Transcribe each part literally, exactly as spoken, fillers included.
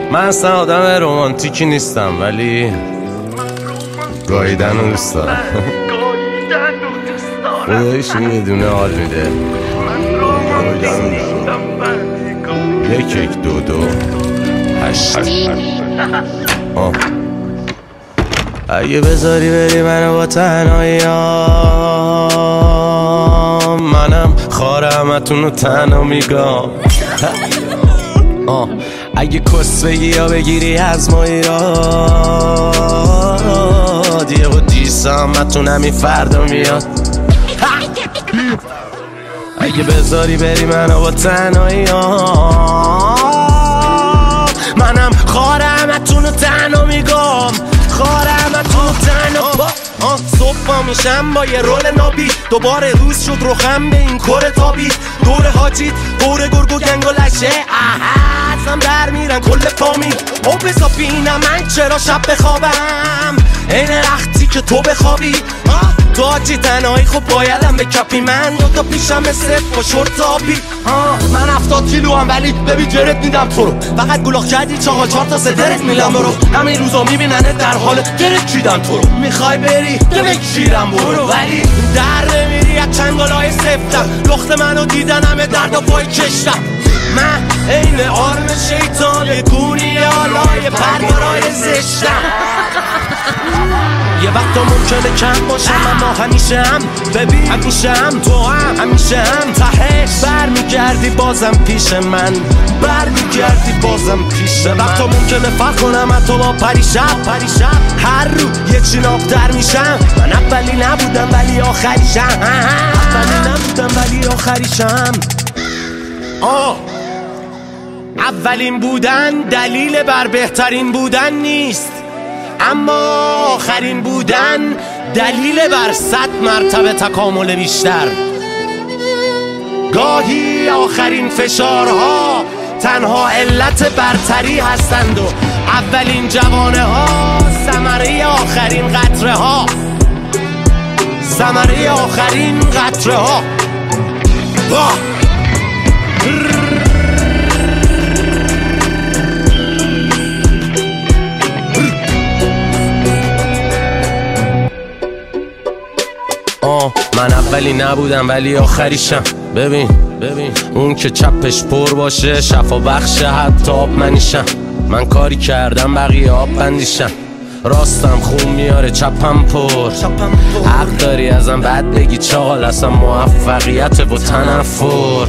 من اصلا آدم رومانتیکی نیستم ولی گاییدن رو دوست دارم. خدایش یه دونه حال میده. یک یک دو دو هشت آه. اگه بذاری بری منو با تنهاییام، منم خار همتون رو تنها میگم. اگه کس بگی یا بگیری از ما ایراد، یه با دیسه همتون همین فردا میاد. اگه بذاری بری منو با تنهاییام، منم خار همتون رو تنها میگم. خار همتون رو تنها آه صبح پا میشم با یه رول نابی، دوباره روز شد روخم به این کره تابی. دور حاجیت دور گرگ و گنگ و لشه، احسم در میرن کل فامیل. او بزا بینم من چرا شب بخوابم این رختی که تو بخوابی. تو حاجی تنهایی خب بایدم به کپی، من دوتا پیشم صف با شورت آبی. من هفتاد کیلو هم ولی ببین جرت میدم تو رو، فقط گلاخ کردی چاقا چار تا سدرت میلم برو. همین روزا میبیننه در حال جرت چیدن تو رو، میخوای بری بکشیرم برو ولی در نمیری از چنگالای سفتم. لخت منو دیدن همه درد و پای کشتم. من این آرم شیطان یه گونی آلای پرگارای زشتم. یه وقتا ممکنه کم باشم اما همیشه هم ببین همیشه هم تو هم همیشه هم تهش برمیگردی بازم پیش من، برمیگردی بازم پیش من. وقتا ممکنه فرق کنم حتی با پریشب پریشب هر رو یه چیناب در میشم. من اولی نبودم ولی آخریشم، اولی نبودم ولی آخریشم. آه اولین بودن دلیل بر بهترین بودن نیست، اما آخرین بودن دلیل بر صد مرتبه تکامل بیشتر. گاهی آخرین فشارها تنها علت برتری هستند و اولین جوانه ها ثمره آخرین قطره ها، ثمره آخرین قطره ها. آه من اولی نبودم ولی آخریشم. ببین ببین اون که چپش پر باشه شفا بخشه حتی آب منیشم. من کاری کردم بقیه آب بندیشم، راستم خون میاره چپم پر. حق داری ازم بد بگی چاقال، اصلا موفقیت و تنفر.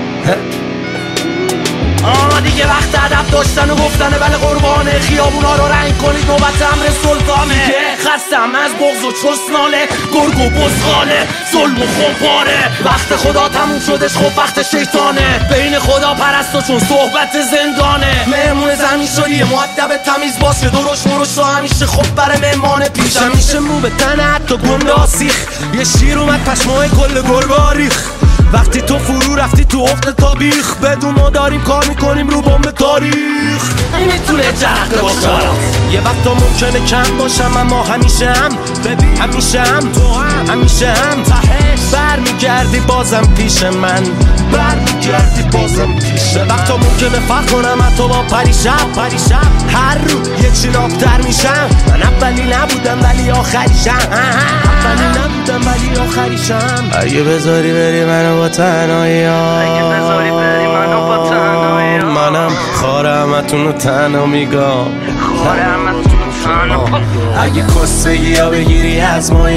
آه دیگه وقت ادب داشتن و گفتنه، بله قربانه خیابونا رو رنگ کنید نوبت امر سلطانه. خستم از بغض و چسناله، گرگ و بزغاله، ظلم و خمپاره. وقت خدا تموم شدش خب وقت شیطانه، بین خدا پرستو چون صحبت زندانه. مهمون زمین شدی یه مؤدب تمیز باشه، درش مرش رو همیشه خب بره مهمان پیشم. میشه مو به تنه حتی گنده آسیخ، یه شیر اومد پشمای کل گربه آریخ. وقتی تو فرو رفتی تو افت تابیخ، بدون ما داریم کار میکنیم رو بمب تاریخ. این میتونه جرقه باشه، یه وقتا ممکنه کم باشم اما همیشه هم ببین همیشه هم تو هم همیشه هم تهش برمیگردی بازم پیش من، برمیگردی بازم پیش من. وقتا ممکنه فرق کنم حتی با پریشب پریشب هر رو یه چیناب در میشم. من اولی نبودم ولی آخریشم، اولی نبودم ولی آخریشم. اگه بذاری بری منو با تنهاییام، اگه بذاری بری منو با تنهاییام، منم خار همتون رو تنها میگم. خار همتون رو تنها. اگه کس بگی یا بگیری از ما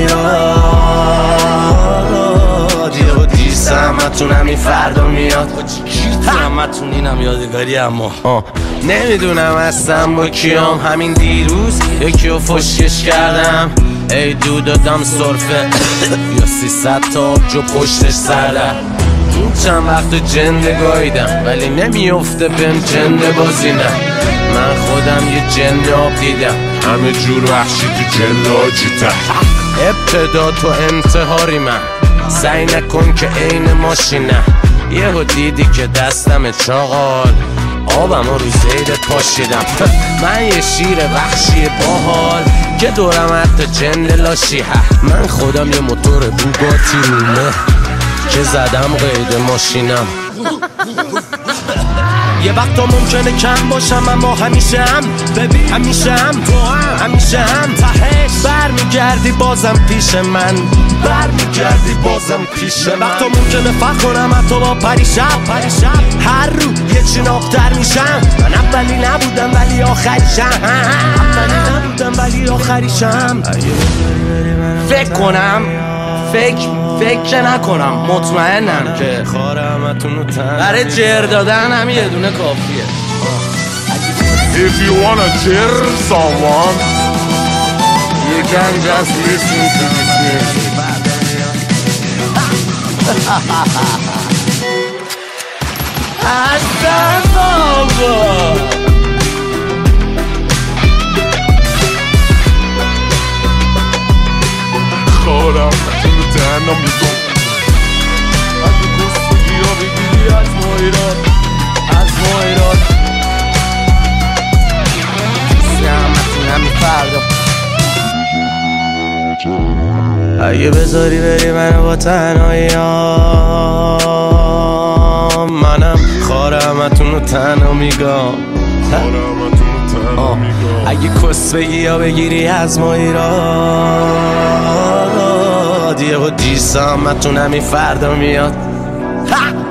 ایراد، یه با دیسه همتون همین فردا میاد. همتون اینم یادگاری اما نمیدونم هستم با کیام. همین دیروز یکی رو فشکش کردم، ای دو دادم سرفه یا سیصد تا آبجو پشتش سردم. این چند وقت جنده گاییدم ولی نمیفته بهم جنده بازی نه. من خودم یه جنده آب دیدم، همه جور وحشی تو جلاجیتم. ابتدا تو انتحاری من، سعی نکن که عین ماشینم. یهو دیدی که دستم چاقال، آبم رو زیدت پاشیدم. من یه شیر وحشی باحال که دورم حتی جنده لاشی. من خودم یه موتور بوگاتی رومه که زدم قید ماشینم. یه وقتا ممکنه کم باشم اما همیشه هم ببین همیشه هم تو هم همیشه هم تهش برمیگردی بازم پیش من برمیگردی بازم پیش من. وقتا ممکنه فخر کنم حتی با پریشب پریشب هر رو یه چنابتر میشم. من اولی نبودم ولی آخریشم اولی نبودم ولی آخریشم. فکر کنم فکر فکر نکنم مطمئنم که برای جر دادن هم یه دونه کافیه. If you wanna cheer someone, you can just listen to this music. Aslan baba. خورم تو تنها میگم اگه گستگی ها بگیری از ما ایران از ما ایران سیامتون همی فردا اگه بذاری بری منو با تنهایی ها منم خارمتون رو تنها میگم اگه کس بگی یا بگیری از ما ایران یه با دیسامتون همی فردا میاد.